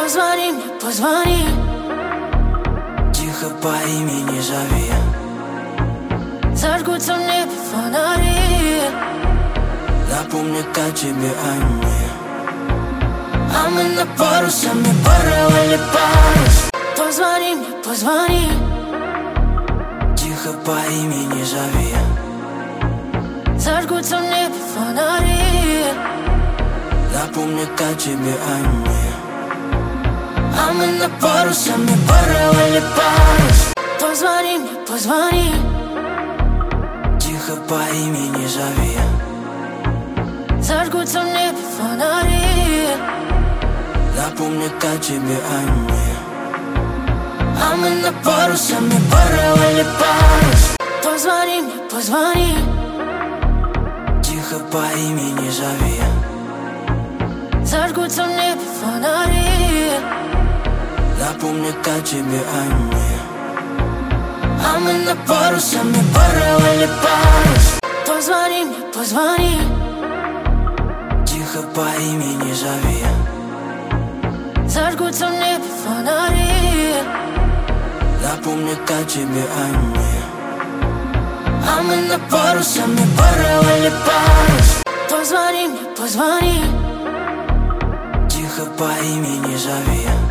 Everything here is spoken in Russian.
Позвони мне, позвони. Тихо по имени зови. Зажгутся в небе фонари. Напомнят о тебе они. А мы на парусе, мы порвали парус. Позвони мне, позвони. Тихо по имени зови. Зажгутся в небе фонари. Напомнят о тебе они. А мы на парусе, мы порвали парус. Позвони мне, позвони. Тихо по имени зови. Зажгутся в небе фонари. Напомнят о тебе они. А мы на парусе, мы порвали парус. Позвони мне, позвони. Тихо по имени зови. Зажгутся в небе фонари. Напомнят о тебе они. А мы на парусе, мы порвали парус. Позвони мне, позвони. Тихо по имени зови. Зажгутся в небе фонари. Напомнят о тебе они. А мы на парусе, мы порвали парус. Позвони мне, позвони. Тихо по имени зови.